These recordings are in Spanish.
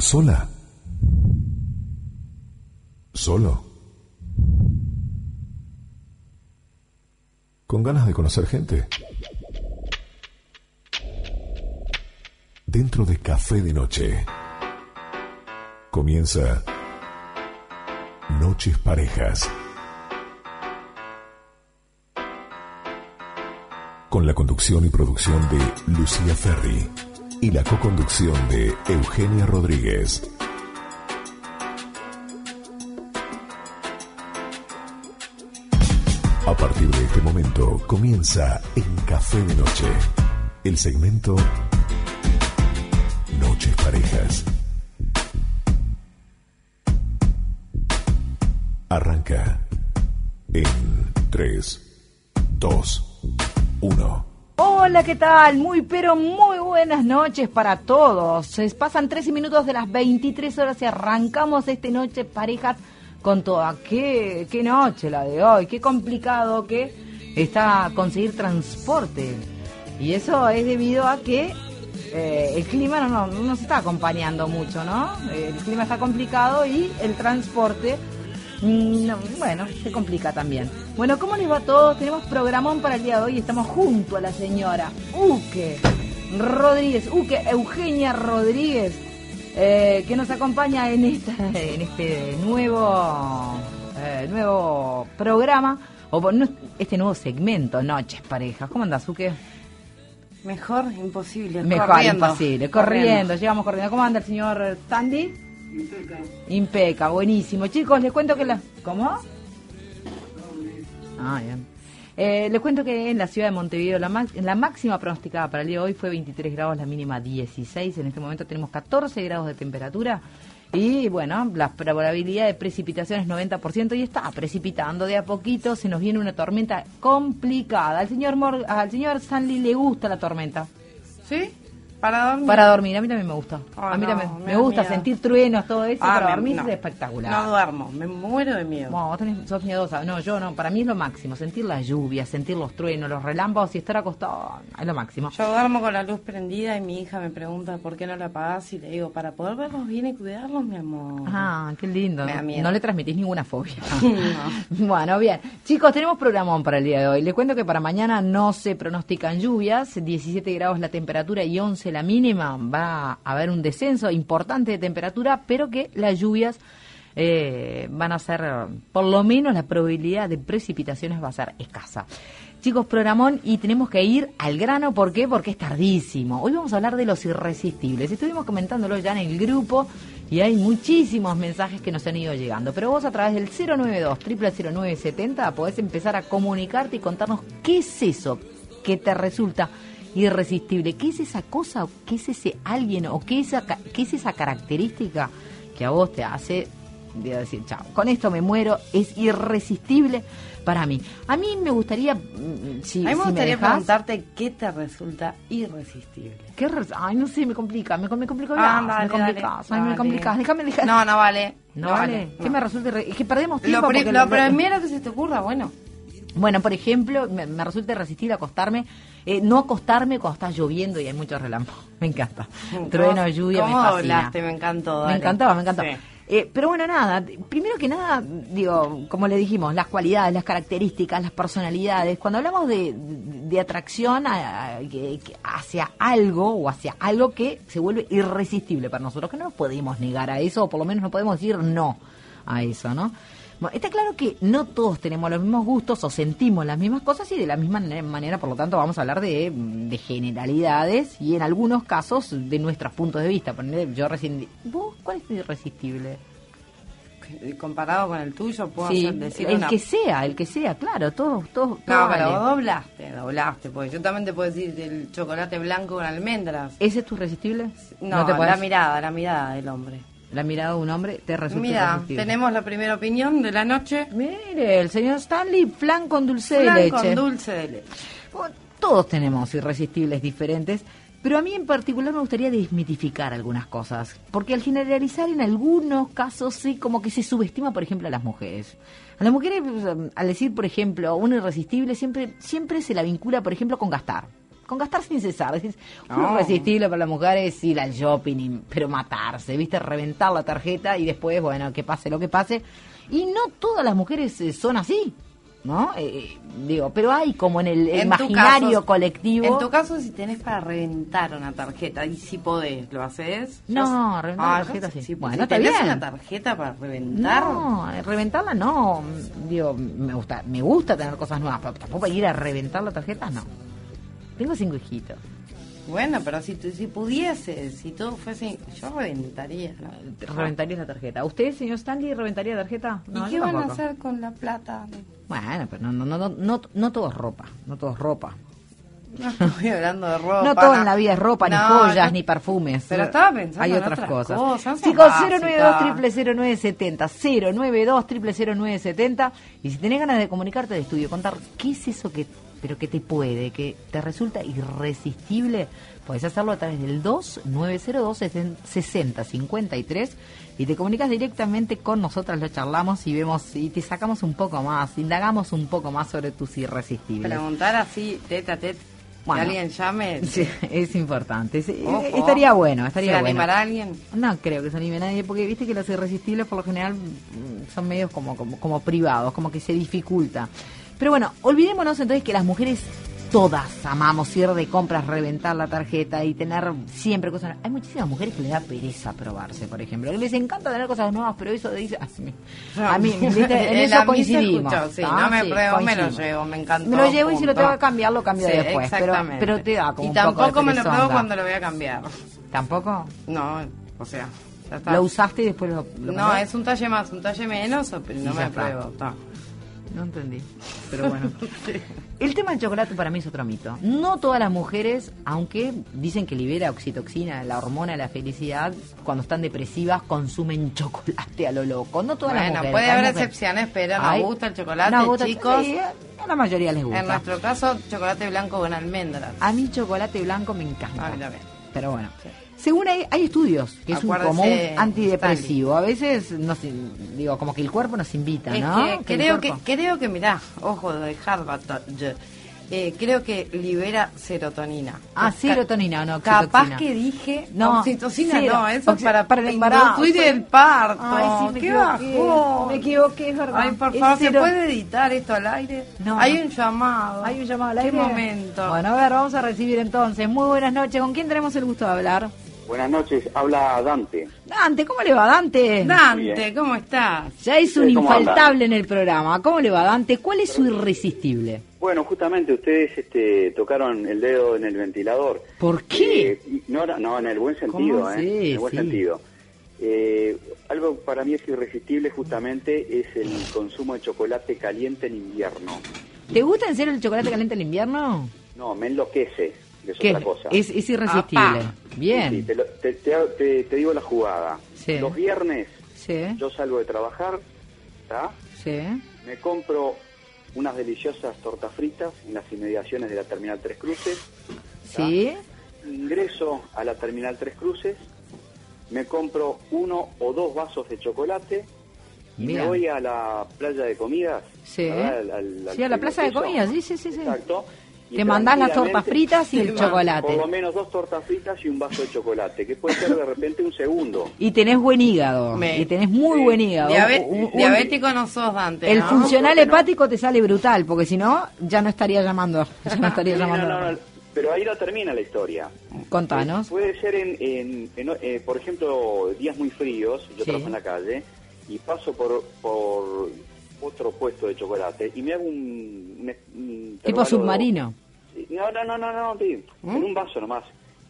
¿Sola? ¿Solo? ¿Con ganas de conocer gente? Dentro de Café de Noche comienza Noches Parejas, con la conducción y producción de Lucía Ferri y la coconducción de Eugenia Rodríguez. A partir de este momento comienza en Café de Noche el segmento Noches Parejas. Arranca en 3, 2, 1. Hola, ¿qué tal? Muy buenas noches para todos. Pasan 13 minutos de las 23 horas y arrancamos esta Noche Parejas con toda. ¿Qué noche la de hoy? Qué complicado que está conseguir transporte. Y eso es debido a que el clima no nos está acompañando mucho, ¿no? El clima está complicado y el transporte, se complica también. Bueno, ¿cómo les va a todos? Tenemos programón para el día de hoy. Estamos junto a la señora Eugenia Rodríguez, que nos acompaña en este nuevo programa, este nuevo segmento, Noches Parejas. ¿Cómo andás, Uke? Mejor imposible. Corriendo. Llegamos corriendo. ¿Cómo anda el señor Tandy? Impeca, buenísimo. Chicos, les cuento que ¿Cómo? Bien. Les cuento que en la ciudad de Montevideo la máxima pronosticada para el día de hoy fue 23 grados, la mínima 16. En este momento tenemos 14 grados de temperatura y bueno, la probabilidad de precipitación es 90% y está precipitando de a poquito. Se nos viene una tormenta complicada. Al señor Stanley le gusta la tormenta. ¿Sí? ¿Para dormir? Para dormir, a mí también me gusta. A mí también me gusta miedo. Sentir truenos, todo eso, para dormir es espectacular. No duermo, me muero de miedo. No, vos sos miedosa. No, yo no, para mí es lo máximo, sentir la lluvia, sentir los truenos, los relámpagos y estar acostado, es lo máximo. Yo duermo con la luz prendida y mi hija me pregunta por qué no la apagás y le digo, para poder verlos bien y cuidarlos, mi amor. Ah, qué lindo. Me da miedo. No le transmitís ninguna fobia. No. Bueno, bien. Chicos, tenemos programón para el día de hoy. Les cuento que para mañana no se pronostican lluvias, 17 grados la temperatura y 11 la mínima. Va a haber un descenso importante de temperatura, pero que las lluvias van a ser, por lo menos la probabilidad de precipitaciones va a ser escasa. Chicos, programón, y tenemos que ir al grano. ¿Por qué? Porque es tardísimo. Hoy vamos a hablar de los irresistibles. Estuvimos comentándolo ya en el grupo y hay muchísimos mensajes que nos han ido llegando. Pero vos a través del 092-000970 podés empezar a comunicarte y contarnos qué es eso que te resulta irresistible. ¿Qué es esa cosa? ¿Qué es ese alguien? ¿O qué es esa característica que a vos te hace decir, chao, con esto me muero, es irresistible para mí? A mí me gustaría, me gustaría preguntarte qué te resulta irresistible. Ay, no sé, me complica. Me complicas. Déjame. No vale. No vale. ¿Qué me resulta? Es que perdemos tiempo. Lo primero que se te ocurra, bueno. Bueno, por ejemplo, me resulta irresistible no acostarme cuando está lloviendo y hay muchos relámpagos. Me encanta. Trueno, lluvia, me fascina. Doblaste? Me encantó. Dale. Me encantaba. Sí. Pero bueno, nada, primero que nada, digo, como le dijimos, las cualidades, las características, las personalidades. Cuando hablamos de atracción hacia algo o hacia algo que se vuelve irresistible para nosotros, que no nos podemos negar a eso, o por lo menos no podemos decir no a eso, ¿no? Bueno, está claro que no todos tenemos los mismos gustos o sentimos las mismas cosas y de la misma manera, por lo tanto vamos a hablar de generalidades y en algunos casos de nuestros puntos de vista. ¿Vos cuál es irresistible? Comparado con el tuyo, puedo decir el que sea, claro, todos no, vale. Pero vos doblaste, porque yo también te puedo decir el chocolate blanco con almendras. ¿Ese es tu irresistible? No la mirada del hombre. La mirada de un hombre te resulta irresistible. Tenemos la primera opinión de la noche. Mire, el señor Stanley, flan con dulce de leche. Bueno, todos tenemos irresistibles diferentes, pero a mí en particular me gustaría desmitificar algunas cosas, porque al generalizar en algunos casos sí como que se subestima, por ejemplo, a las mujeres. A las mujeres, al decir, por ejemplo, un irresistible, siempre se la vincula, por ejemplo, con gastar. con gastar sin cesar. Decís, lo irresistible para las mujeres es ir al shopping, pero matarse, ¿viste? Reventar la tarjeta y después, bueno, que pase lo que pase. Y no todas las mujeres son así, ¿no? Digo, pero hay como en el imaginario colectivo. En tu caso, si tenés para reventar una tarjeta, y si podés, ¿lo haces? No, reventar la tarjeta sí. Bueno, si está bien. ¿Tenés una tarjeta para reventar? No, reventarla no. Digo, me gusta tener cosas nuevas, pero tampoco ir a reventar la tarjeta, no. Tengo 5 hijitos. Bueno, pero si pudiese, si todo fuese, yo reventaría, ¿no? Reventaría la tarjeta. ¿Usted, señor Stanley, reventaría la tarjeta? No, ¿y qué van a hacer con la plata? Bueno, pero no todo es ropa, no todo es ropa. No estoy hablando de ropa. No todo en la vida es ropa, ni joyas, ni perfumes. Pero estaba pensando hay en otras cosas. Chicos, 092-000970, 092-000970. Y si tenés ganas de comunicarte de estudio, contar qué es eso que te puede, que te resulta irresistible, podés hacerlo a través del 2902-6053 y te comunicas directamente con nosotras, lo charlamos y vemos y te sacamos un poco más, indagamos un poco más sobre tus irresistibles. Preguntar así, tete a tete, bueno, que alguien llame. Sí, es importante. Estaría bueno, estaría ¿Se bueno. animará alguien? No creo que se anime nadie, porque viste que los irresistibles por lo general son medios como privados, como que se dificulta. Pero bueno, olvidémonos entonces que las mujeres todas amamos ir de compras, reventar la tarjeta y tener siempre cosas. Hay muchísimas mujeres que les da pereza probarse, por ejemplo, que les encanta tener cosas nuevas, pero eso dice a mí ¿viste? En eso coincidimos. Sí, no me pruebo, me lo llevo, me encantó. Me lo llevo y si lo tengo que cambiar, lo cambio después. Pero te da como y un tampoco poco de me lo perezonga. pruebo cuando lo voy a cambiar. ¿Tampoco? No, o sea, ya está. ¿Lo usaste y después lo No, cambiaste? es un talle más, un talle menos, pero no me pruebo. No entendí, pero bueno. El tema del chocolate para mí es otro mito. No todas las mujeres, aunque dicen que libera oxitoxina, la hormona de la felicidad, cuando están depresivas consumen chocolate a lo loco. No todas las mujeres. Bueno, puede haber excepciones, pero nos gusta el chocolate, chicos. Sí, a la mayoría les gusta. En nuestro caso, chocolate blanco con almendras. A mí chocolate blanco me encanta. A mí también. Pero bueno. Sí. Según hay estudios, que es un común antidepresivo. A veces, no sé, digo, como que el cuerpo nos invita, ¿no? Es que creo que, mirá, ojo de Harvard, creo que libera serotonina. Serotonina, no, capaz que dije, no, oxitocina no, eso es para el embarazo. Inducir el parto. Ay, sí, ¿Qué bajó? Me equivoqué, es verdad. Ay, por favor, ¿se puede editar esto al aire? No. Hay un llamado. Hay un llamado al aire. ¿Qué momento? Bueno, a ver, vamos a recibir entonces. Muy buenas noches. ¿Con quién tenemos el gusto de hablar? Buenas noches, habla Dante. Dante, ¿cómo le va, Dante? Dante, ¿cómo estás? Ya es un infaltable en el programa. ¿Cómo le va, Dante? ¿Cuál es su irresistible? Bueno, justamente ustedes tocaron el dedo en el ventilador. ¿Por qué? No, en el buen sentido, Sí, en el buen sentido. Algo para mí es irresistible justamente es el consumo de chocolate caliente en invierno. ¿Te gusta en serio el chocolate caliente en invierno? No, me enloquece. Es otra cosa. Es irresistible. Bien. Sí, te digo la jugada. Sí. Los viernes yo salgo de trabajar, ¿tá? Sí. Me compro unas deliciosas tortas fritas en las inmediaciones de la Terminal Tres Cruces. ¿tá? Sí. Ingreso a la Terminal Tres Cruces, me compro 1 o 2 vasos de chocolate y me voy a la playa de comidas. Sí. A la plaza de comidas, sí. Exacto. Te mandás las tortas fritas y el chocolate. Por lo menos 2 tortas fritas y un vaso de chocolate, que puede ser de repente un segundo. Y tenés buen hígado. Y tenés muy buen hígado. Diabético no sos, Dante. El funcional hepático te sale brutal, porque si no, ya no estaría llamando. No, pero ahí no termina la historia. Contanos. Puede ser por ejemplo, días muy fríos, yo trabajo en la calle, y paso por otro puesto de chocolate y me hago un tipo submarino. No, en un vaso nomás.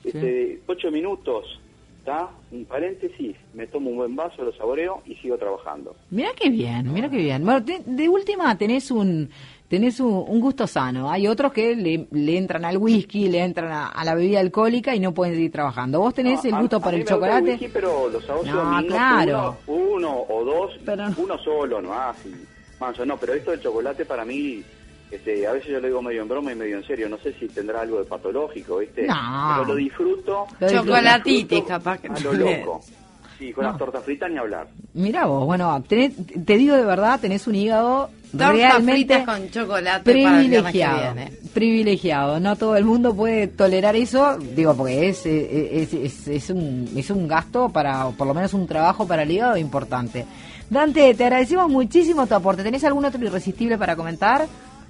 8 minutos, ¿está? Un paréntesis, me tomo un buen vaso, lo saboreo y sigo trabajando. Mira qué bien. Bueno, de última tenés un gusto sano. Hay otros que le entran al whisky, le entran a la bebida alcohólica y no pueden seguir trabajando. Vos tenés el gusto por el chocolate. Me gusta el whisky, pero los asocio claro. uno o dos, uno solo, no así. No, pero esto del chocolate para mí, a veces yo lo digo medio en broma y medio en serio, no sé si tendrá algo de patológico, ¿viste? No. Pero lo disfruto. Chocolatitis, capaz que a lo loco. Sí, con las tortas fritas ni hablar. Mirá vos, bueno, te digo de verdad, tenés un hígado Tortas realmente fritas con chocolate para el viernes que privilegiado. viene. Privilegiado, no todo el mundo puede tolerar eso, digo, porque es un gasto para, por lo menos un trabajo para el hígado importante. Dante, te agradecemos muchísimo tu aporte. ¿Tenés algún otro irresistible para comentar?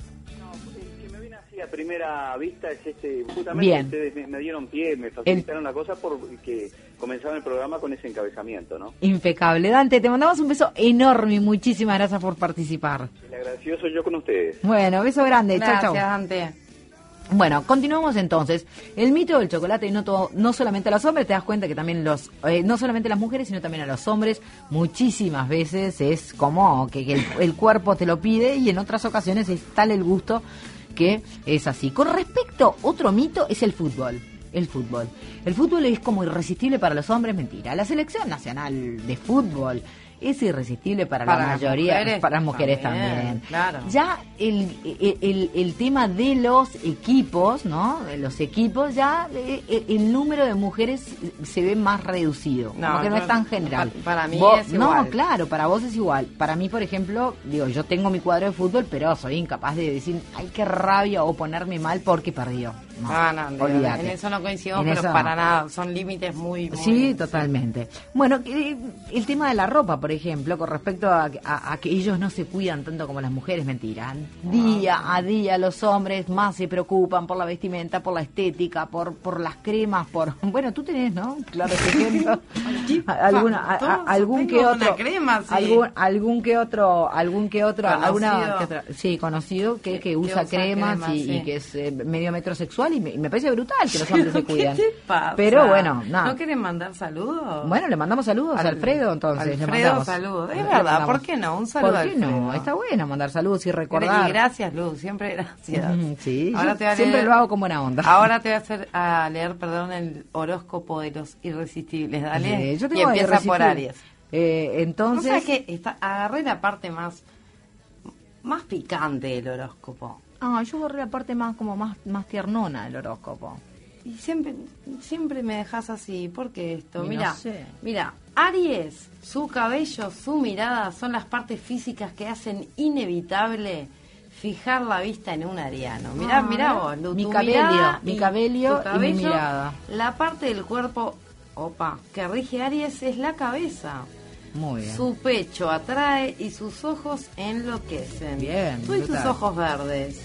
Que me viene así a primera vista es justamente Bien. ustedes me dieron pie, me facilitaron la cosa porque comenzaron el programa con ese encabezamiento, ¿no? Impecable. Dante, te mandamos un beso enorme y muchísimas gracias por participar. El agradecido soy yo con ustedes. Bueno, beso grande. Gracias, Chau, chau. Dante. Bueno, continuamos entonces. El mito del chocolate no solamente a los hombres, te das cuenta que también no solamente a las mujeres, sino también a los hombres, muchísimas veces es como que el cuerpo te lo pide y en otras ocasiones es tal el gusto que es así. Con respecto, otro mito es el fútbol. El fútbol es como irresistible para los hombres, mentira. La selección nacional de fútbol es irresistible para la mayoría, para las mujeres también. Claro. Ya el tema de los equipos, ¿no? De los equipos, ya el número de mujeres se ve más reducido. No, porque no es tan general. Para mí Vos, es igual. No, claro, para vos es igual. Para mí, por ejemplo, digo, yo tengo mi cuadro de fútbol, pero soy incapaz de decir, ay, qué rabia, o ponerme mal porque perdió. No, olvídate. En eso no coincidimos, En pero eso para no. nada, son límites muy... Sí, totalmente. Bueno, el tema de la ropa, por ejemplo, con respecto a que ellos no se cuidan tanto como las mujeres, mentira. Día a día los hombres más se preocupan por la vestimenta, por la estética, por las cremas, bueno, tú tenés, ¿no? Claro, ese ejemplo. Algún que tengo otro, una crema, sí. algún que otro, Conocido. alguna que otra, sí, conocido que usa cremas y sí. que es medio metrosexual y me parece brutal que los hombres se cuidan. ¿Qué te pasa? Pero bueno, nada. ¿No quieren mandar saludos? Bueno, le mandamos saludos a Alfredo, entonces. Alfredo, saludos. Es verdad, ¿por qué no? Un saludo a ¿Por qué no? Alfredo. Está bueno mandar saludos y recordar. Y gracias, Luz, siempre gracias. Sí, Ahora yo te voy a siempre leer- lo hago con buena onda. Ahora te voy a leer, el horóscopo de los irresistibles, dale. Yo y tengo empieza por irresistible. Aries. Entonces, ¿No sabes qué? Agarré la parte más picante del horóscopo. yo borré la parte más tiernona del horóscopo. Y siempre me dejas así. ¿Por qué esto? Y no Mira, sé. mira, Aries, su cabello, su mirada son las partes físicas que hacen inevitable fijar la vista en un ariano. Mirá vos, Lu, Mi tu cabello, mirada mi y cabello tu y mi mirada. La parte del cuerpo, que rige Aries es la cabeza. Muy bien. Su pecho atrae y sus ojos enloquecen. Bien, Tú y tus brutal. ojos verdes.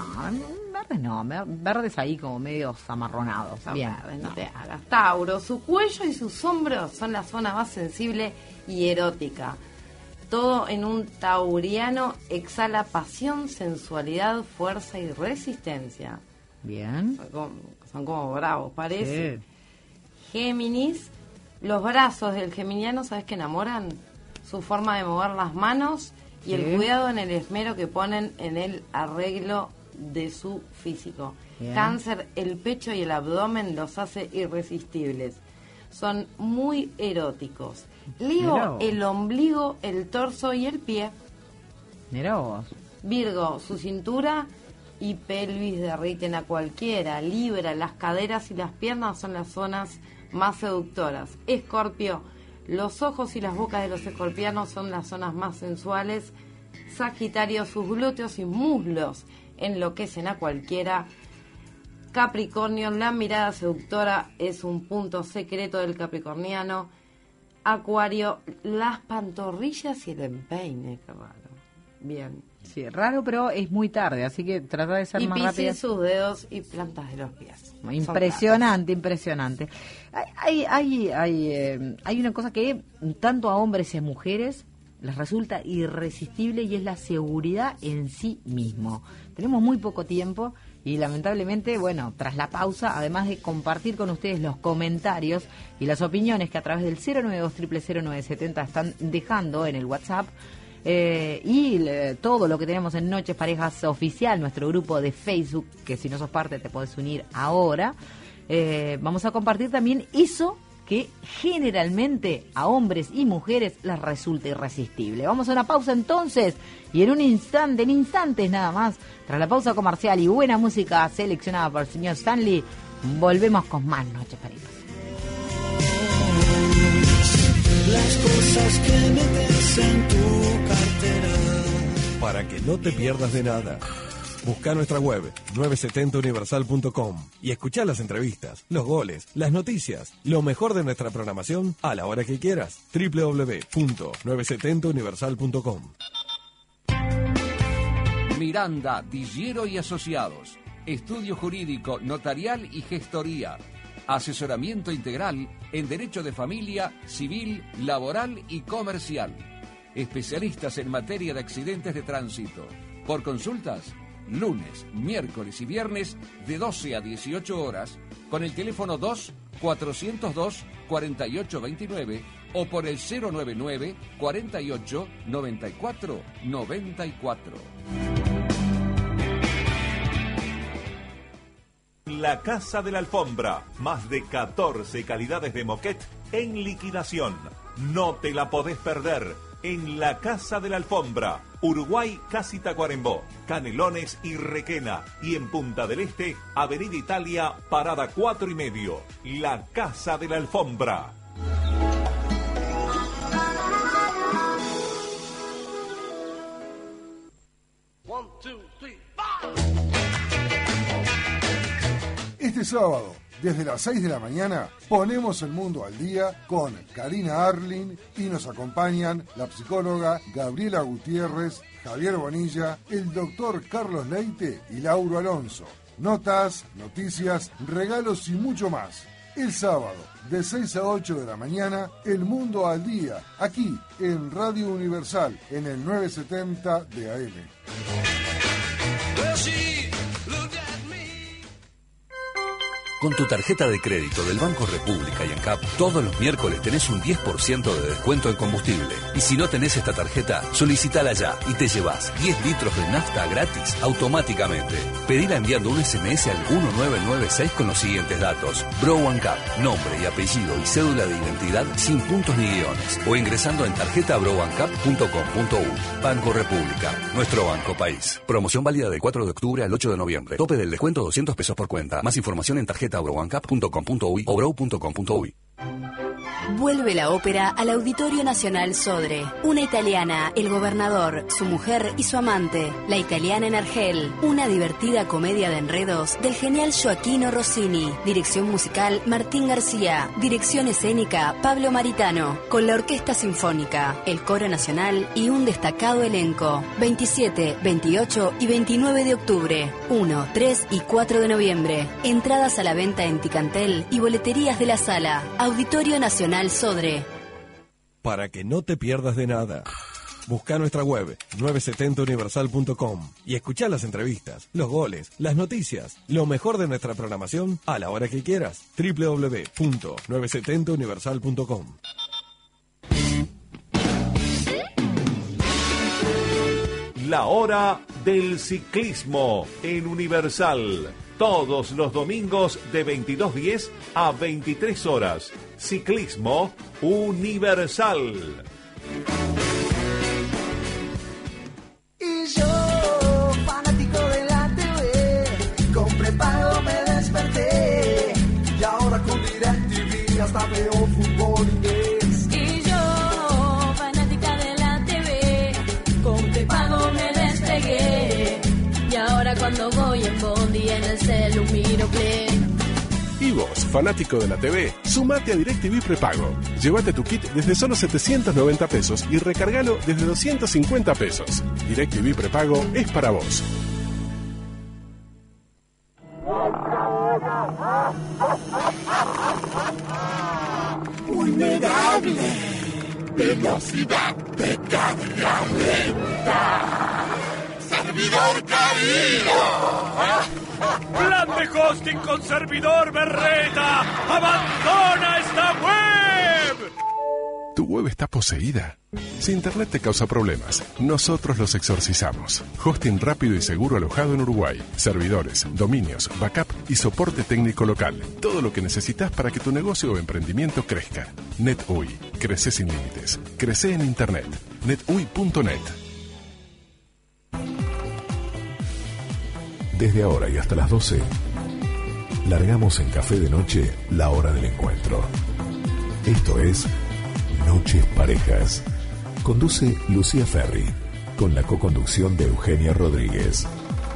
Verdes ahí como medio amarronados. Bien. Verdes, no te hagas. Tauro, su cuello y sus hombros son la zona más sensible y erótica. Todo en un tauriano exhala pasión, sensualidad, fuerza y resistencia. Bien. Son como bravos, parece. Sí. Géminis, los brazos del geminiano, ¿sabes qué enamoran? Su forma de mover las manos y Sí. el cuidado en el esmero que ponen en el arreglo de su físico. Bien. Cáncer, el pecho y el abdomen los hace irresistibles. Son muy eróticos. Mirá Leo, vos. el ombligo, el torso y el pie. Mirá vos. Virgo, su cintura y pelvis derriten a cualquiera. Libra, las caderas y las piernas son las zonas más seductoras. Escorpio, los ojos y las bocas de los escorpianos son las zonas más sensuales. Sagitario, sus glúteos y muslos enloquecen a cualquiera. Capricornio, la mirada seductora es un punto secreto del capricorniano. Acuario, las pantorrillas y el empeine, qué raro. Bien. Sí, raro, pero es muy tarde, así que trata de ser Y más rápida. Piscis, sus dedos y plantas de los pies. Impresionante, impresionante. Hay una cosa que tanto a hombres y a mujeres les resulta irresistible y es la seguridad en sí mismo. Tenemos muy poco tiempo y lamentablemente, bueno, tras la pausa, además de compartir con ustedes los comentarios y las opiniones que a través del 092000970 están dejando en el WhatsApp, todo lo que tenemos en Noches Parejas Oficial, nuestro grupo de Facebook, que si no sos parte te podés unir ahora, vamos a compartir también eso que generalmente a hombres y mujeres les resulta irresistible. Vamos a una pausa entonces y en instantes nada más, tras la pausa comercial y buena música seleccionada por el señor Stanley, volvemos con más Noches Parejas. cosas que metes en tu cartera. Para que no te pierdas de nada, busca nuestra web 970universal.com y escuchá las entrevistas, los goles, las noticias, lo mejor de nuestra programación a la hora que quieras. www.970universal.com. Miranda, Dillero y Asociados. Estudio jurídico, notarial y gestoría. Asesoramiento integral en derecho de familia, civil, laboral y comercial. Especialistas en materia de accidentes de tránsito. Por consultas, lunes, miércoles y viernes de 12 a 18 horas con el teléfono 2-402-4829 o por el 099 48 94 94. La Casa de la Alfombra, más de 14 calidades de moquette en liquidación. No te la podés perder en La Casa de la Alfombra, Uruguay, casi Tacuarembó, Canelones y Requena. Y en Punta del Este, Avenida Italia, parada 4 y medio. La Casa de la Alfombra. Este sábado, desde las 6 de la mañana, ponemos el mundo al día con Karina Arlin y nos acompañan la psicóloga Gabriela Gutiérrez, Javier Bonilla, el doctor Carlos Leite y Lauro Alonso. Notas, noticias, regalos y mucho más. El sábado, de 6 a 8 de la mañana, el mundo al día, aquí en Radio Universal, en el 970 de AM. Con tu tarjeta de crédito del Banco República y ANCAP, todos los miércoles tenés un 10% de descuento en combustible. Y si no tenés esta tarjeta, solicitala ya y te llevas 10 litros de nafta gratis automáticamente. Pedila enviando un SMS al 1996 con los siguientes datos: Bro ANCAP, nombre y apellido y cédula de identidad sin puntos ni guiones. O ingresando en tarjetabroancap.com.uy. Banco República, nuestro banco país. Promoción válida del 4 de octubre al 8 de noviembre. Tope del descuento 200 pesos por cuenta. Más información en tarjetabroancap.com.uy o bro.com.uy. Vuelve la ópera al Auditorio Nacional Sodre. Una italiana, el gobernador, su mujer y su amante. La italiana en Argel. Una divertida comedia de enredos del genial Gioacchino Rossini. Dirección musical Martín García. Dirección escénica Pablo Maritano. Con la Orquesta Sinfónica, el Coro Nacional y un destacado elenco. 27, 28 y 29 de octubre. 1, 3 y 4 de noviembre. Entradas a la venta en Ticantel y boleterías de la sala. Auditorio Nacional Sodre. Para que no te pierdas de nada, busca nuestra web 970universal.com y escuchá las entrevistas, los goles, las noticias, lo mejor de nuestra programación a la hora que quieras. www.970universal.com. La hora del ciclismo en Universal. Todos los domingos de 22:10 a 23 horas. Ciclismo Universal. Y yo, fanático de la TV, con prepago me desperté. Y ahora con DirecTV hasta veo fútbol inglés. Y yo, fanática de la TV, con prepago me despegué. Y ahora cuando voy en Bondi en el celu miro Play. Y vos, fanático de la TV, sumate a DirecTV Prepago. Llévate tu kit desde solo 790 pesos y recargalo desde 250 pesos. DirecTV Prepago es para vos. Vulnerable. Velocidad de carga lenta. Servidor caído. Plan de hosting con servidor berreta. ¡Abandona esta web! ¿Tu web está poseída? Si Internet te causa problemas, nosotros los exorcizamos. Hosting rápido y seguro alojado en Uruguay. Servidores, dominios, backup y soporte técnico local. Todo lo que necesitas para que tu negocio o emprendimiento crezca. NetUI. Crece sin límites. Crece en Internet. netui.net. Desde ahora y hasta las 12, largamos en Café de Noche la hora del encuentro. Esto es No Noches Parejas. Conduce Lucía Ferri, con la coconducción de Eugenia Rodríguez.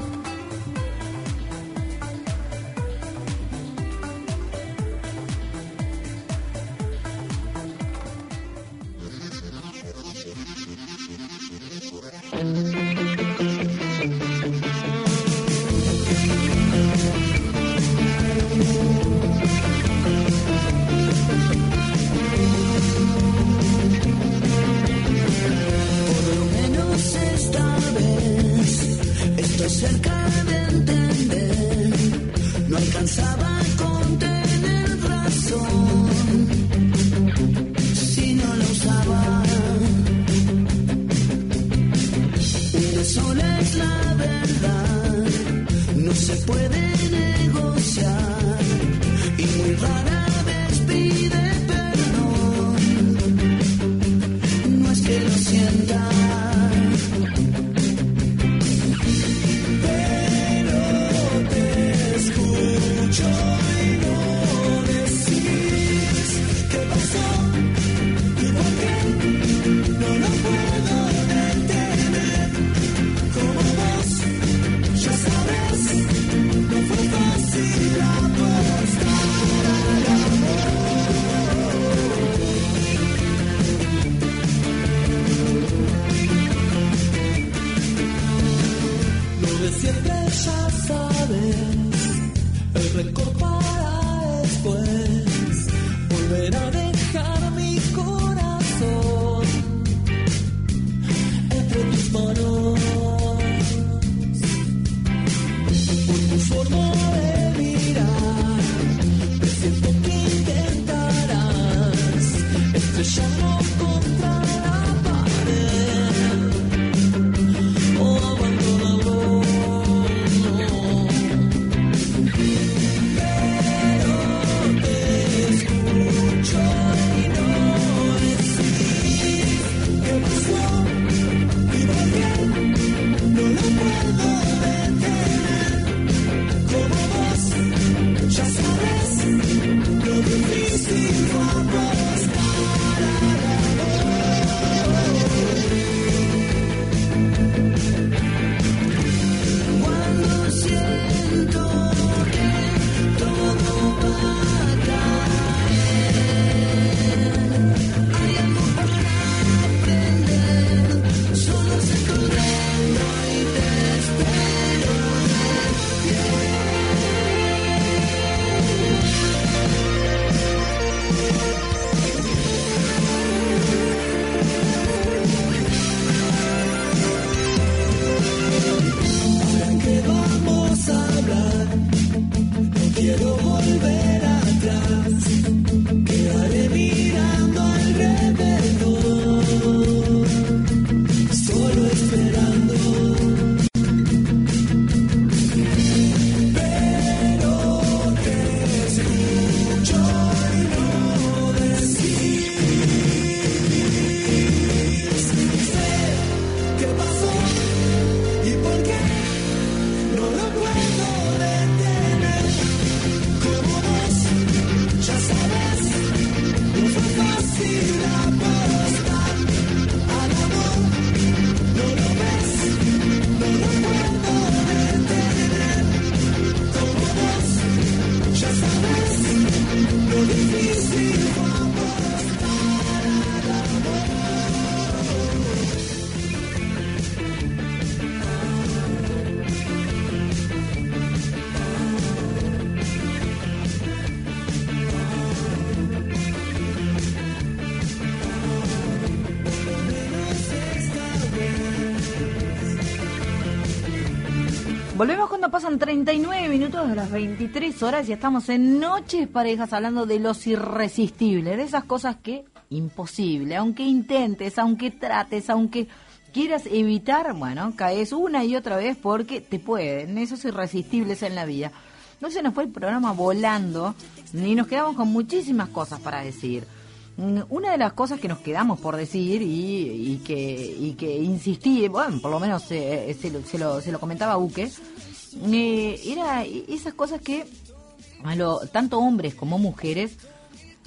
Volvemos cuando pasan 39 minutos de las 23 horas y estamos en Noches Parejas hablando de los irresistibles, de esas cosas que imposible, aunque intentes, aunque trates, aunque quieras evitar, bueno, caes una y otra vez porque te pueden, esos irresistibles en la vida. No se nos fue el programa volando, ni nos quedamos con muchísimas cosas para decir. Una de las cosas que nos quedamos por decir y que insistí, bueno, por lo menos se lo comentaba Uke, era esas cosas que tanto hombres como mujeres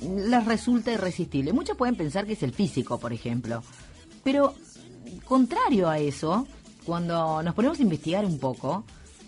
les resulta irresistible. Muchos pueden pensar que es el físico, por ejemplo, pero contrario a eso, cuando nos ponemos a investigar un poco,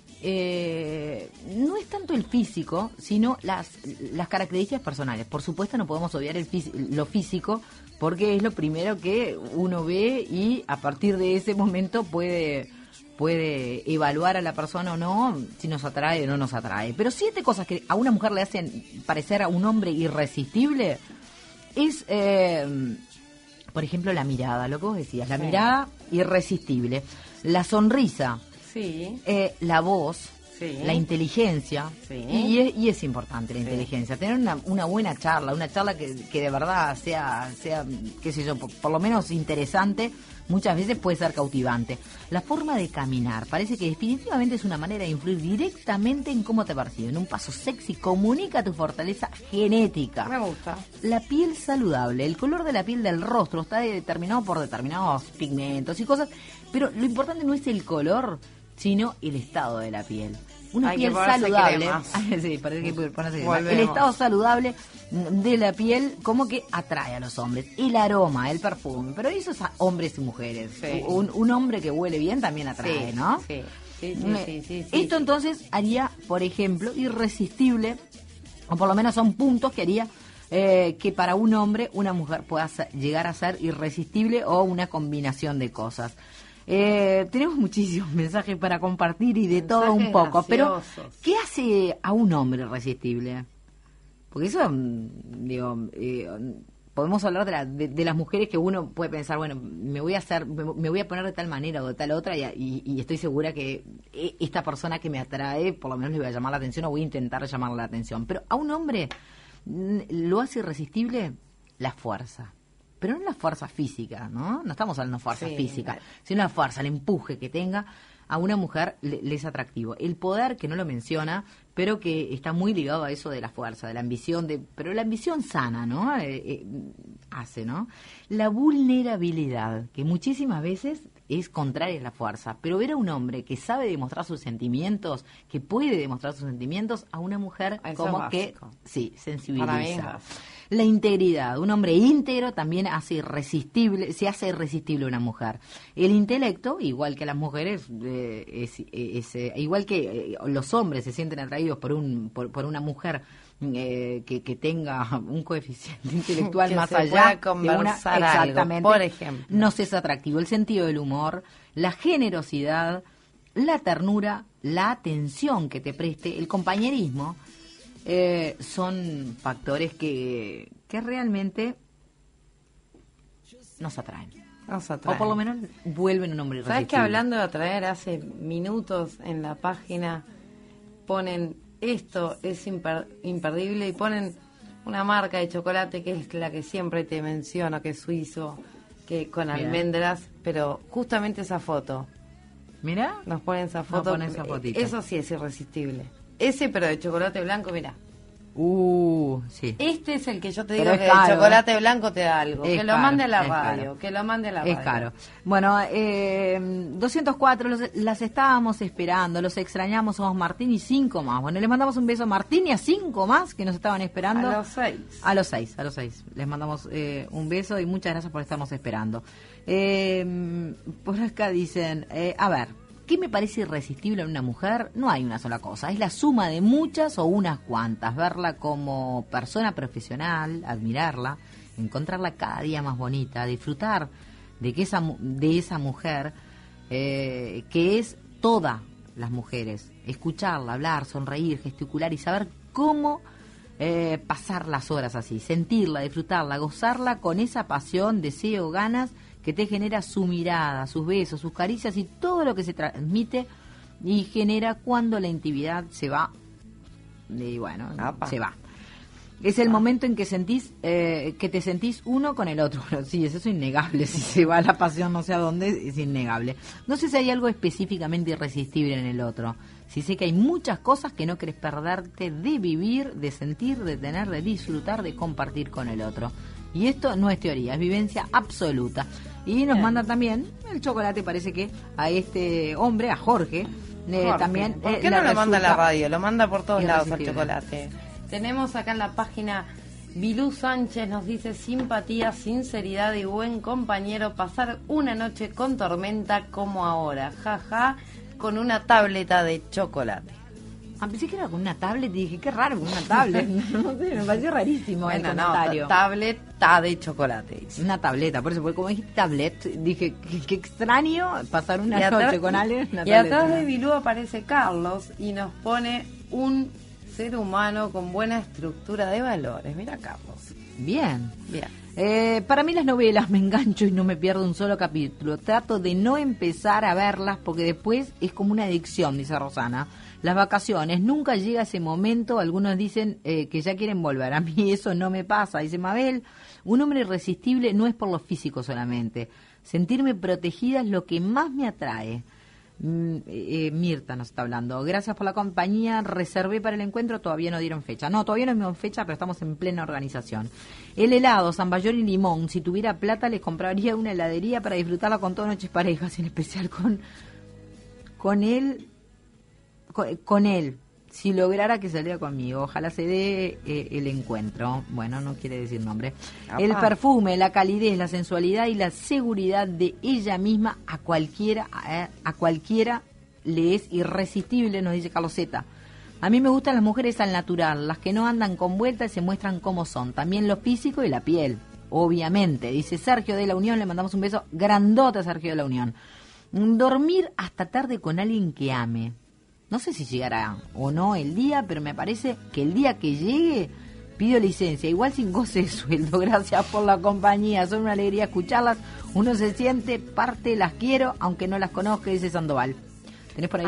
no es tanto el físico, sino las características personales. Por supuesto no podemos obviar lo físico, porque es lo primero que uno ve y a partir de ese momento puede evaluar a la persona o no, si nos atrae o no nos atrae. Pero 7 cosas que a una mujer le hacen parecer a un hombre irresistible es, por ejemplo, la mirada, lo que vos decías, la mirada irresistible, la sonrisa, la voz, la inteligencia, y es importante la inteligencia, tener una buena charla, una charla que de verdad sea qué sé yo, por lo menos interesante. Muchas veces puede ser cautivante. La forma de caminar parece que definitivamente es una manera de influir directamente en cómo te perciben. Un paso sexy comunica tu fortaleza genética. Me gusta. La piel saludable, el color de la piel del rostro está determinado por determinados pigmentos y cosas, pero lo importante no es el color, sino el estado de la piel. Una Hay piel que ponerse saludable. cremas. Sí, parece que ponerse crema. Volvemos. El estado saludable de la piel como que atrae a los hombres. El aroma, el perfume. Pero eso es a hombres y mujeres. Sí. Un hombre que huele bien también atrae, Sí, ¿no? sí. Sí. Esto entonces haría, por ejemplo, irresistible, o por lo menos son puntos que haría que para un hombre una mujer pueda llegar a ser irresistible o una combinación de cosas. Tenemos muchísimos mensajes para compartir y de todo un poco, pero ¿qué hace a un hombre irresistible? Porque eso, podemos hablar de las mujeres que uno puede pensar, bueno, me voy a poner de tal manera o de tal otra y estoy segura que esta persona que me atrae, por lo menos le voy a llamar la atención o voy a intentar llamarle la atención. Pero a un hombre lo hace irresistible la fuerza. Pero no la fuerza física, ¿no? No estamos hablando de fuerza física, sino la fuerza, el empuje que tenga a una mujer le es atractivo. El poder, que no lo menciona, pero que está muy ligado a eso de la fuerza, de la ambición, pero la ambición sana, ¿no? Hace, ¿no? La vulnerabilidad, que muchísimas veces es contraria a la fuerza, pero ver a un hombre que sabe demostrar sus sentimientos, que puede demostrar sus sentimientos, a una mujer Eso como es que, básico. sí, Para mí es sensibiliza. básico. La integridad, un hombre íntegro también se hace irresistible a una mujer. El intelecto, igual que las mujeres, igual que los hombres se sienten atraídos por una mujer que tenga un coeficiente intelectual Que más se allá pueda de conversar algo, exactamente, por ejemplo. nos es atractivo. El sentido del humor, la generosidad, la ternura, la atención que te preste, el compañerismo, son factores que realmente nos atraen. O por lo menos vuelven un hombre irresistible. ¿Sabes que hablando de atraer, hace minutos en la página ponen esto es imperdible y ponen una marca de chocolate que es la que siempre te menciono, que es suizo, que con Bien. almendras, pero justamente esa foto. Mira, nos ponen esa foto. ponen esa fotito. Eso sí es irresistible. Ese, pero de chocolate blanco, mira. Sí. Este es el que yo te digo Pero que es caro, el chocolate blanco te da algo. Es Que lo caro, mande a la es radio. caro. Que lo mande a la Es radio. caro. Bueno, 204, las estábamos esperando, los extrañamos, somos Martín y 5 más. Bueno, les mandamos un beso a Martín y a 5 más que nos estaban esperando. A los 6. A los 6. Les mandamos un beso y muchas gracias por estarnos esperando. Por acá dicen, a ver, ¿qué me parece irresistible en una mujer? No hay una sola cosa, es la suma de muchas o unas cuantas. Verla como persona profesional, admirarla, encontrarla cada día más bonita, disfrutar de esa mujer que es todas las mujeres. Escucharla, hablar, sonreír, gesticular y saber cómo pasar las horas así, sentirla, disfrutarla, gozarla con esa pasión, deseo, ganas que te genera su mirada, sus besos, sus caricias y todo lo que se transmite y genera cuando la intimidad se va. Y bueno, se va. Es el momento en que que te sentís uno con el otro. Bueno, sí, eso es innegable. Si se va la pasión no sé a dónde, es innegable. No sé si hay algo específicamente irresistible en el otro. Sí sé que hay muchas cosas que no querés perderte de vivir, de sentir, de tener, de disfrutar, de compartir con el otro. Y esto no es teoría, es vivencia absoluta. Y nos manda también el chocolate, parece que a este hombre, a Jorge, también. ¿Por qué no lo manda a la resulta radio? Lo manda por todos lados al irresistible. chocolate. Tenemos acá en la página Bilú Sánchez nos dice: simpatía, sinceridad y buen compañero, pasar una noche con tormenta como ahora, jaja, con una tableta de chocolate. Pensé que era con una tablet y dije, qué raro, con una tablet. No sé, me pareció rarísimo el comentario. No, tableta de chocolate. Dice. Una tableta, por eso, porque como dijiste tablet, dije, qué extraño pasar una noche con alguien. Y atrás de Bilú aparece Carlos y nos pone un ser humano con buena estructura de valores. Mira, Carlos. Bien. Para mí las novelas me engancho y no me pierdo un solo capítulo. Trato de no empezar a verlas porque después es como una adicción, dice Rosana. Las vacaciones, nunca llega ese momento. Algunos dicen que ya quieren volver. A mí eso no me pasa, dice Mabel. Un hombre irresistible no es por lo físico solamente. Sentirme protegida es lo que más me atrae. Mirta nos está hablando. Gracias por la compañía. Reservé para el encuentro, todavía no dieron fecha. No, todavía no dieron fecha, pero estamos en plena organización. El helado, Zamballón y limón. Si tuviera plata, les compraría una heladería para disfrutarla con todas noches parejas, en especial con él. Si lograra que saliera conmigo, ojalá se dé el encuentro. Bueno, no quiere decir nombre. Apá. El perfume, la calidez, la sensualidad y la seguridad de ella misma a cualquiera le es irresistible, nos dice Carloseta. A mí me gustan las mujeres al natural, las que no andan con vueltas y se muestran como son. También lo físico y la piel, obviamente. Dice Sergio de la Unión, le mandamos un beso grandote a Sergio de la Unión. Dormir hasta tarde con alguien que ame. No sé si llegará o no el día, pero me parece que el día que llegue pido licencia, igual sin goce de sueldo. Gracias por la compañía, son una alegría escucharlas. Uno se siente parte, las quiero, aunque no las conozca, dice Sandoval. ¿Tenés por ahí?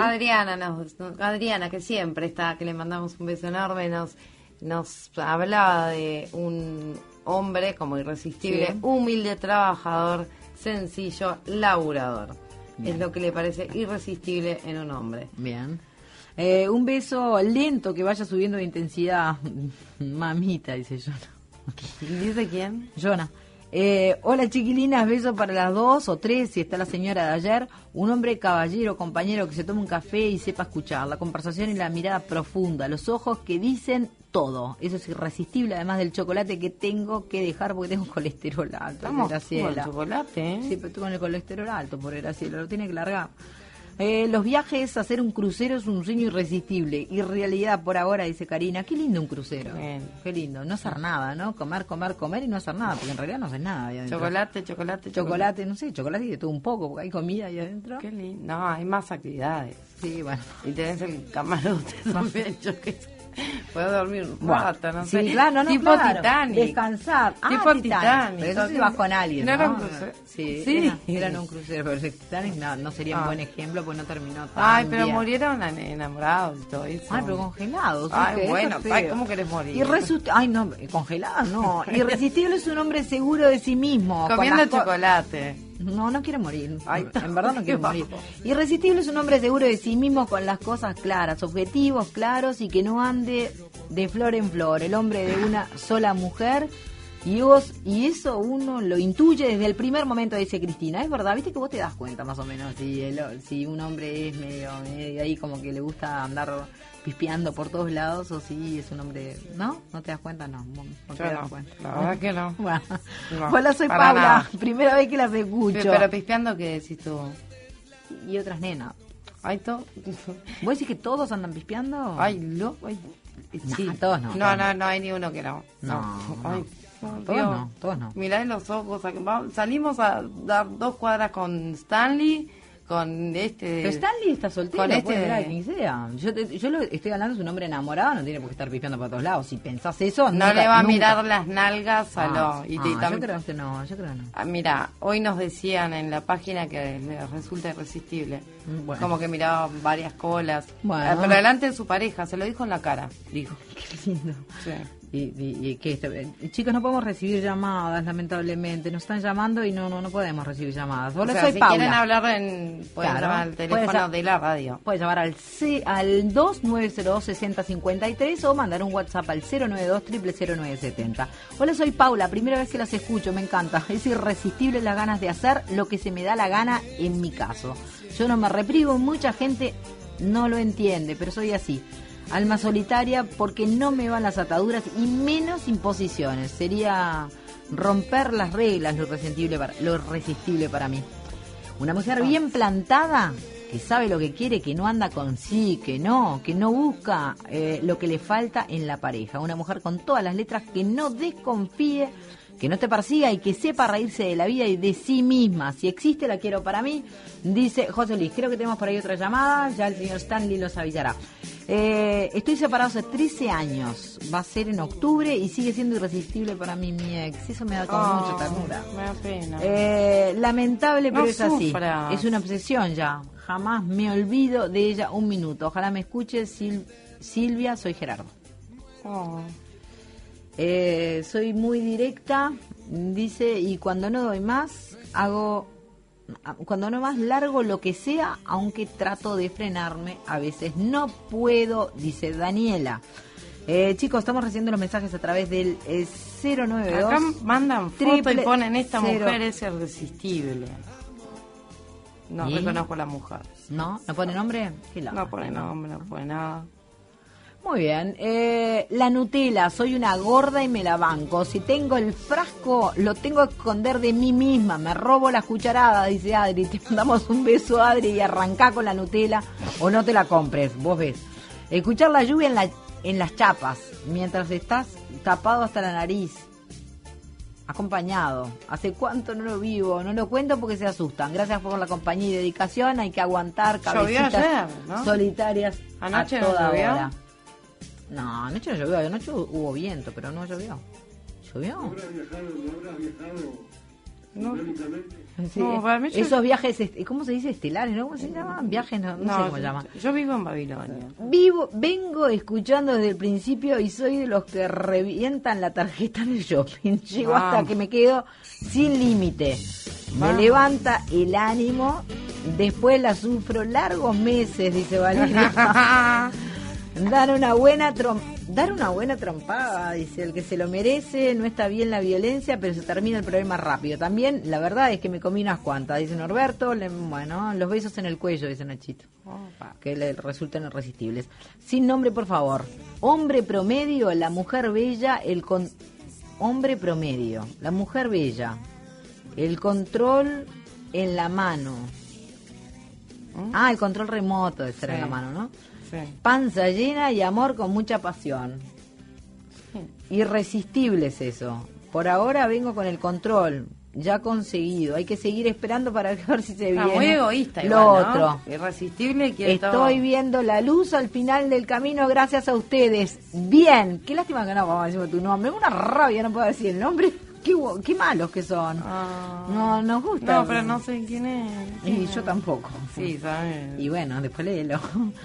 Adriana, que siempre está, que le mandamos un beso enorme, nos hablaba de un hombre como irresistible, sí, humilde, trabajador, sencillo, laburador. Bien. Es lo que le parece irresistible en un hombre. Bien. Un beso lento que vaya subiendo de intensidad. Mamita, dice Jonah. ¿Dice quién? Jonah. Hola chiquilinas, besos para las 2 o 3 si está la señora de ayer. Un hombre caballero, compañero que se tome un café y sepa escuchar. La conversación y la mirada profunda. Los ojos que dicen todo. Eso es irresistible, además del chocolate que tengo que dejar porque tengo colesterol alto. Estamos con el chocolate, ¿eh? Sí, pero estoy con el colesterol alto por Graciela, lo tiene que largar. Los viajes, hacer un crucero es un sueño irresistible. Y realidad por ahora, dice Karina. Qué lindo un crucero. Bien. Qué lindo. No hacer nada, ¿no? Comer y no hacer nada, porque en realidad no haces nada ahí adentro. Chocolate, no sé, chocolate y de todo un poco, porque hay comida ahí adentro. Qué lindo. No, hay más actividades. Sí, bueno. Y tenés el camarote también, yo qué sé. Puedo dormir un rato, no sé. Sí, claro, no, tipo claro. Titanic. Descansar. Tipo Titanic. Pero eso se va con alguien, ¿no? Era un crucero. Sí. Eran un crucero, pero ese Titanic no sería un buen ejemplo, pues no terminó tan Ay, pero bien. Murieron enamorados y todo eso. Ay, pero congelados. Ay, bueno, ay, ¿cómo querés morir? Ay, no, congelados no. Irresistible es un hombre seguro de sí mismo. Comiendo chocolate. No quiere morir. Ay, en verdad no quiere morir. Irresistible es un hombre seguro de sí mismo con las cosas claras, objetivos claros y que no ande de flor en flor. El hombre de una sola mujer y eso uno lo intuye desde el primer momento, dice Cristina. Es verdad, viste que vos te das cuenta más o menos si un hombre es medio ahí como que le gusta andar pispeando por todos lados o si es un hombre, ¿no? ¿No te das cuenta? No te das cuenta. La verdad que no. Bueno. No, hola, soy Paula, nada. Primera vez que las escucho. Pero pispeando, ¿qué decís tú? Y otras nenas. Ay, todo. ¿Vos decís que todos andan pispeando? Sí. Todos no. No hay ni uno que no. Ay, todos no. Mirá en los ojos. Salimos a dar 2 cuadras con Stanley. Con Pero Stanley está soltero, con puede ver a quien sea. Yo lo estoy hablando, es un hombre enamorado, no tiene por qué estar pispeando para todos lados. Si pensás eso, no le va a mirar las nalgas a lo... yo creo que no. Mira, hoy nos decían en la página que les resulta irresistible. Bueno. Como que miraba varias colas. Bueno. Pero delante de su pareja, se lo dijo en la cara. Dijo. Qué lindo. Sí. Y que chicos, no podemos recibir llamadas, lamentablemente. Nos están llamando y no podemos recibir llamadas. Hola, soy si Paula. Quieren hablar pueden llamar al teléfono de la radio. Pueden llamar al 2902-6053 o mandar un WhatsApp al 092-000970. Hola, soy Paula, primera vez que las escucho, me encanta. Es irresistible las ganas de hacer lo que se me da la gana en mi caso. Yo no me reprivo, mucha gente no lo entiende, pero soy así. Alma solitaria porque no me van las ataduras y menos imposiciones. Sería romper las reglas lo irresistible para mí. Una mujer bien plantada, que sabe lo que quiere, que no anda con sí, que no busca lo que le falta en la pareja. Una mujer con todas las letras, que no desconfíe, que no te persiga y que sepa reírse de la vida y de sí misma. Si existe, la quiero para mí, dice José Luis. Creo que tenemos por ahí otra llamada, ya el señor Stanley los avisará. Estoy separado hace 13 años, va a ser en octubre y sigue siendo irresistible para mí mi ex. Eso me da como mucha ternura. Me da pena. Lamentable, pero No es así. sufras. Es una obsesión ya. Jamás me olvido de ella un minuto. Ojalá me escuche, Silvia, soy Gerardo. Soy muy directa, dice, y cuando no doy más, largo lo que sea, aunque trato de frenarme, a veces no puedo, dice Daniela. Chicos, estamos recibiendo los mensajes a través del 092. Acá mandan foto y ponen esta mujer es irresistible. No ¿Y? reconozco a la mujer. ¿No? ¿No pone nombre? Qué lástima. No pone nombre, no pone nada. Muy bien. La Nutella, soy una gorda y me la banco. Si tengo el frasco, lo tengo que esconder de mí misma. Me robo las cucharadas, dice Adri. Te mandamos un beso, Adri, y arrancá con la Nutella o no te la compres. Vos ves. Escuchar la lluvia en las chapas mientras estás tapado hasta la nariz. Acompañado. ¿Hace cuánto no lo vivo? No lo cuento porque se asustan. Gracias por la compañía y dedicación. Hay que aguantar cabecitas ayer, ¿no? solitarias ¿Anoche a no toda llovió? hora. No, anoche no llovió. Anoche hubo viento, pero no llovió. ¿Llovió? No. Sí, No, para mí yo- esos viajes, ¿cómo se dice? Estelares, ¿no? ¿Cómo se llaman? Viajes, no sé cómo se llaman. Yo vivo en Babilonia. Vengo escuchando desde el principio y soy de los que revientan la tarjeta en el shopping. Llego hasta Vamos. que me quedo sin límite. Me Vamos. levanta el ánimo, después la sufro largos meses, dice Valeria. Dar una buena trompada, dice, el que se lo merece. No está bien la violencia, pero se termina el problema rápido. También, la verdad es que me comí unas cuantas, dice Norberto. Bueno, los besos en el cuello, dice Nachito, que le resultan irresistibles. Sin nombre, por favor. Hombre promedio, la mujer bella, hombre promedio, la mujer bella, el control en la mano. El control remoto de ser en la mano, ¿no? Sí. Panza llena y amor con mucha pasión. Irresistible es eso. Por ahora vengo con el control ya conseguido. Hay que seguir esperando para ver si se viene Muy egoísta lo igual, ¿no? otro. Irresistible, quiere Estoy todo. viendo la luz al final del camino gracias a ustedes. Bien. Qué lástima que no vamos a decir tu nombre. Una rabia, no puedo decir el nombre. Qué malos que son. No nos gusta. No, pero no sé quién es. Y yo tampoco. Sí, ¿sabes? Y bueno, después léelo.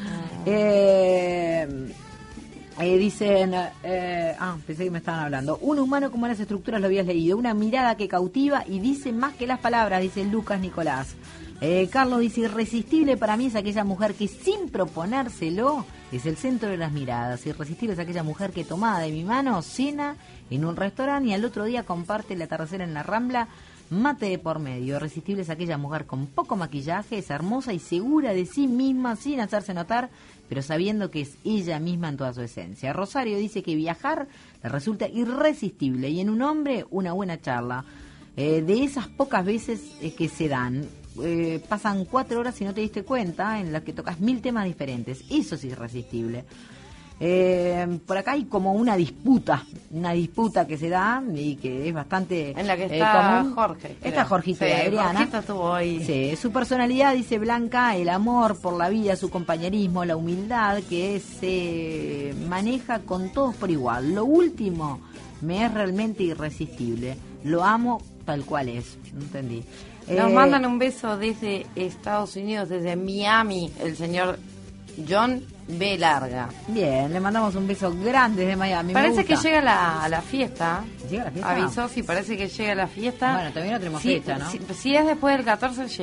Dicen, pensé que me estaban hablando. Un humano con buenas estructuras, lo habías leído. Una mirada que cautiva y dice más que las palabras, dice Lucas Nicolás. Carlos dice, irresistible para mí es aquella mujer que sin proponérselo es el centro de las miradas. Irresistible es aquella mujer que tomada de mi mano cena en un restaurante y al otro día comparte el atardecer en la Rambla, mate de por medio. Irresistible es aquella mujer con poco maquillaje, es hermosa y segura de sí misma sin hacerse notar, pero sabiendo que es ella misma en toda su esencia. Rosario dice que viajar le resulta irresistible y en un hombre una buena charla. De esas pocas veces que se dan, pasan 4 horas y no te diste cuenta, en las que tocas 1000 temas diferentes. Eso es irresistible. Por acá hay como una disputa que se da y que es bastante en la que está común. Jorge. Está Jorgito y Sí, Adriana. Jorgito estuvo ahí. Sí, su personalidad, dice Blanca, el amor por la vida, su compañerismo, la humildad, que se maneja con todos por igual. Lo último me es realmente irresistible. Lo amo tal cual es. No entendí. Nos mandan un beso desde Estados Unidos, desde Miami, el señor John B. Larga. Bien, le mandamos un beso grande desde Miami. Parece Me que gusta. llega a la fiesta. ¿Llega a la fiesta? Avisó, sí, parece que llega a la fiesta. Bueno, todavía no tenemos Sí, fecha, ¿no? Si es después del 14, llega.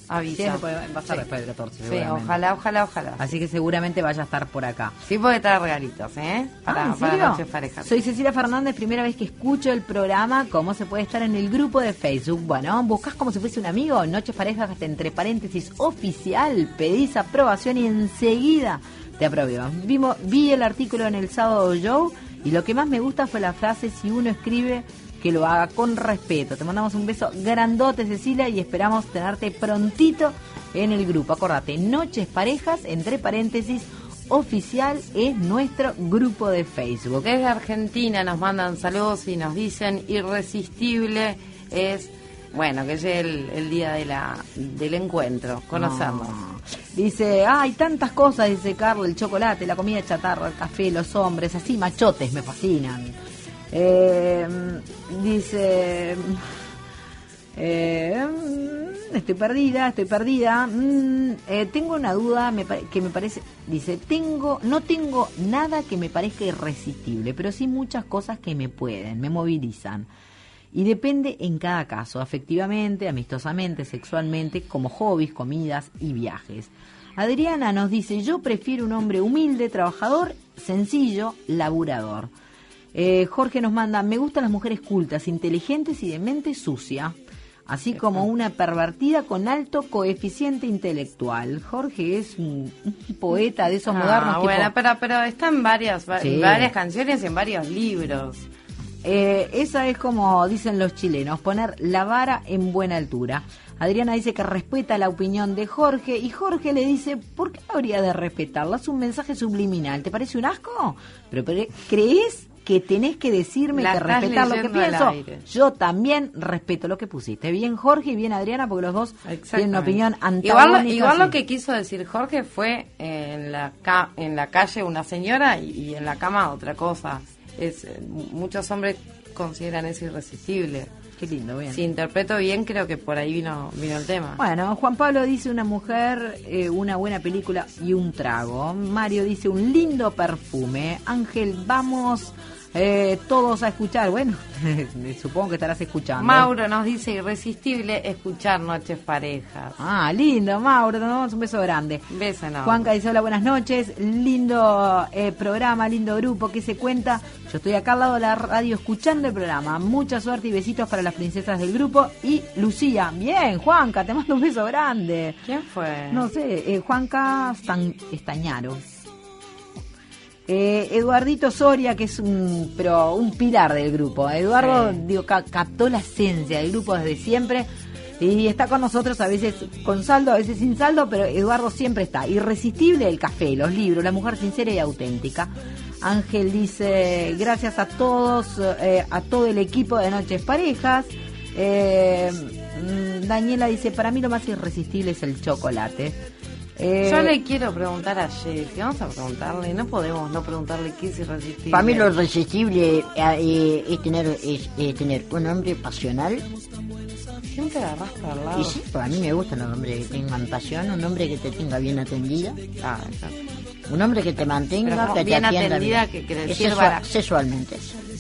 avisa. Sí, va a estar después del 14, Sí, seguramente. ojalá. Así que seguramente vaya a estar por acá. Sí, puede traer regalitos, para ¿en serio? Noches Parejas. Soy Cecilia Fernández, primera vez que escucho el programa. ¿Cómo se puede estar en el grupo de Facebook? Bueno, buscas como si fuese un amigo, Noches Parejas, entre paréntesis, oficial, pedís aprobación y enseguida te aprueban. Vi el artículo en el Sábado Show y lo que más me gusta fue la frase: si uno escribe, que lo haga con respeto. Te mandamos un beso grandote, Cecilia, y esperamos tenerte prontito en el grupo. Acordate, Noches Parejas, entre paréntesis, oficial, es nuestro grupo de Facebook. Desde Argentina nos mandan saludos y nos dicen: irresistible es, bueno, que llegue el día del encuentro, conocernos. Dice, hay tantas cosas, dice Carlos: el chocolate, la comida chatarra, el café, los hombres, así machotes, me fascinan. Dice, estoy perdida. Tengo una duda que me parece, dice, no tengo nada que me parezca irresistible, pero sí muchas cosas que me movilizan. Y depende en cada caso, afectivamente, amistosamente, sexualmente, como hobbies, comidas y viajes. Adriana nos dice, yo prefiero un hombre humilde, trabajador, sencillo, laburador. Jorge nos manda, me gustan las mujeres cultas, inteligentes y de mente sucia, así como una pervertida con alto coeficiente intelectual. Jorge es un poeta de esos modernos. Bueno, pero está en varias canciones y en varios libros. Esa es como dicen los chilenos, poner la vara en buena altura. Adriana dice que respeta la opinión de Jorge y Jorge le dice, ¿por qué habría de respetarla? Es un mensaje subliminal. ¿Te parece un asco? ¿Pero crees que tenés que decirme que respetar lo que pienso? Yo también respeto lo que pusiste. Bien Jorge y bien Adriana, porque los dos tienen una opinión antagónica. Igual lo que quiso decir Jorge fue en la calle una señora y en la cama otra cosa. Muchos hombres consideran eso irresistible. Qué lindo, bien. Si interpreto bien, creo que por ahí vino el tema. Bueno, Juan Pablo dice una mujer, una buena película y un trago. Mario dice un lindo perfume. Ángel, vamos todos a escuchar. Bueno, supongo que estarás escuchando. Mauro nos dice irresistible escuchar Noches Parejas. Ah, lindo, Mauro, te damos un beso grande. Beso enorme. Juanca dice hola, buenas noches. Lindo programa, lindo grupo. ¿Qué se cuenta? Yo estoy acá al lado de la radio escuchando el programa. Mucha suerte y besitos para las princesas del grupo. Y Lucía. Bien, Juanca, te mando un beso grande. ¿Quién fue? No sé, Juanca Estañaro. Eduardito Soria, que es un pilar del grupo. Eduardo, captó la esencia del grupo desde siempre y está con nosotros, a veces con saldo, a veces sin saldo, pero Eduardo siempre está. Irresistible el café, los libros, la mujer sincera y auténtica. Ángel dice, gracias a todos, a todo el equipo de Noches Parejas. Daniela dice, para mí lo más irresistible es el chocolate. Yo le quiero preguntar a Jessy, vamos a preguntarle, no podemos no preguntarle qué es irresistible. Para mí lo irresistible es tener un hombre pasional. Siempre agarras para el lado. Y sí, para mí me gustan los hombres que tengan pasión, un hombre que te tenga bien atendida. Exacto. Un hombre que te mantenga, que te bien atienda atendida, bien. que le sirva sexualmente.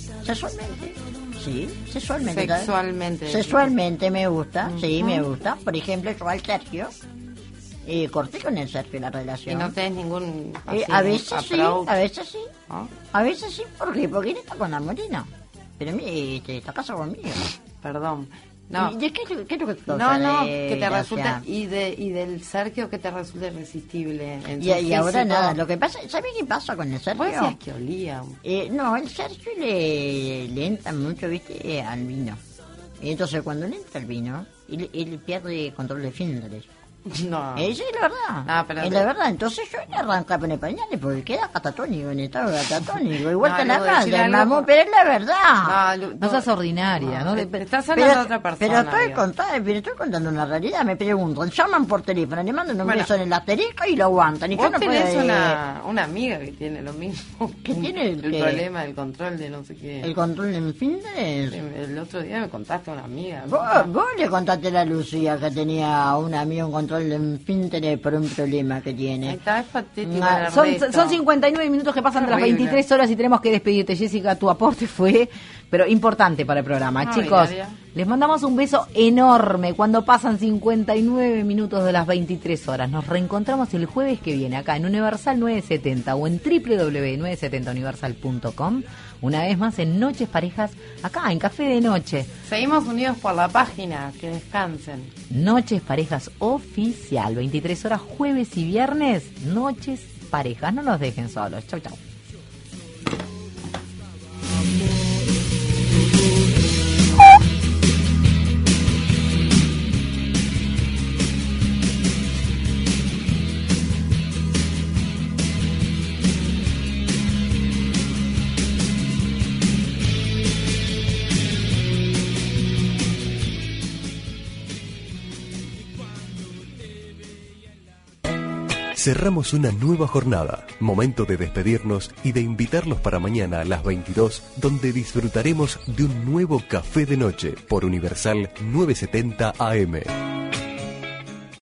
Sí, sexualmente me gusta, sí, me gusta. Por ejemplo, yo al Sergio corté con el Sergio la relación. Y no tenés ningún a veces sí. A veces sí, ¿por qué? Porque él está con la Molina. Pero está casado conmigo. Perdón. No. ¿Qué es lo que que te resulta y del Sergio que te resulta irresistible y ahora nada, lo que pasa, ¿sabes qué pasa con el Sergio? Vos decías que olía. No, el Sergio le entra mucho, viste, al vino. Y entonces cuando le entra el vino, él pierde control de esfínteres. No. Es la verdad. Es la verdad. Entonces yo le arranco a poner pañales porque queda catatónico, en estado catatónico. Igual que la madre, mamón, pero es la verdad. No seas ordinaria, ¿no? Estás hablando de otra persona. Pero estoy contando una realidad. Me preguntan, llaman por teléfono, le mandan un beso en el asterisco y lo aguantan. Y vos yo no tenés puedo, una amiga que tiene lo mismo. ¿Qué tiene el problema del control de no sé qué. ¿El control del esfínteres? El otro día me contaste a una amiga. Vos le contaste a la Lucía que tenía una amiga un control de esfínteres por un problema que tiene. Es patético. Son 59 minutos que pasan de las 23 horas y tenemos que despedirte, Jessica. Tu aporte fue Pero importante para el programa. No, Chicos, diaria. les mandamos un beso enorme cuando pasan 59 minutos de las 23 horas. Nos reencontramos el jueves que viene acá en Universal 970 o en www.970universal.com. Una vez más en Noches Parejas, acá en Café de Noche. Seguimos unidos por la página, que descansen. Noches Parejas Oficial, 23 horas jueves y viernes. Noches Parejas, no nos dejen solos. Chau, chau. Cerramos una nueva jornada, momento de despedirnos y de invitarlos para mañana a las 22, donde disfrutaremos de un nuevo Café de Noche por Universal 970 AM.